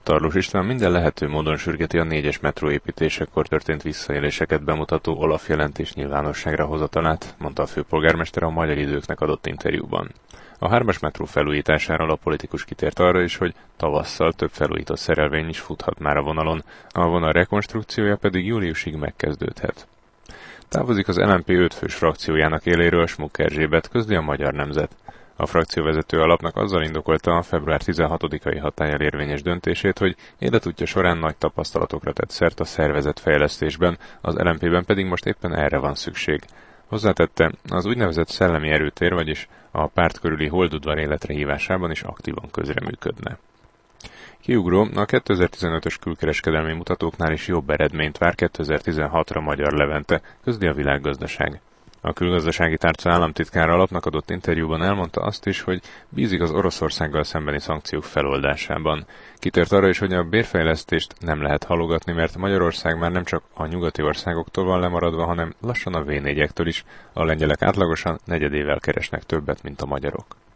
Tarlós István minden lehető módon sürgeti a 4-es metró építésekor történt visszaéléseket bemutató OLAF jelentés nyilvánosságra hozatalát, mondta a főpolgármester a Magyar Időknek adott interjúban. A 3-as metró felújításáról a politikus kitért arra is, hogy tavasszal több felújított szerelvény is futhat már a vonalon, a vonal rekonstrukciója pedig júliusig megkezdődhet. Távozik az LMP 5 fős frakciójának éléről Smuk Erzsébet, közli a Magyar Nemzet. A frakcióvezető alapnak azzal indokolta a február 16-ai hatállyal érvényes döntését, hogy életútja során nagy tapasztalatokra tett szert a szervezetfejlesztésben, az LMP-ben pedig most éppen erre van szükség. Hozzátette, az úgynevezett szellemi erőtér, vagyis a párt körüli holdudvar életre hívásában is aktívan közreműködne. Kiugró, a 2015-ös külkereskedelmi mutatóknál is jobb eredményt vár 2016-ra Magyar Levente, közli a Világgazdaság. A külgazdasági tárca államtitkára alapnak adott interjúban elmondta azt is, hogy bízik az Oroszországgal szembeni szankciók feloldásában. Kitért arra is, hogy a bérfejlesztést nem lehet halogatni, mert Magyarország már nem csak a nyugati országoktól van lemaradva, hanem lassan a V4-ektől is. A lengyelek átlagosan negyedével keresnek többet, mint a magyarok.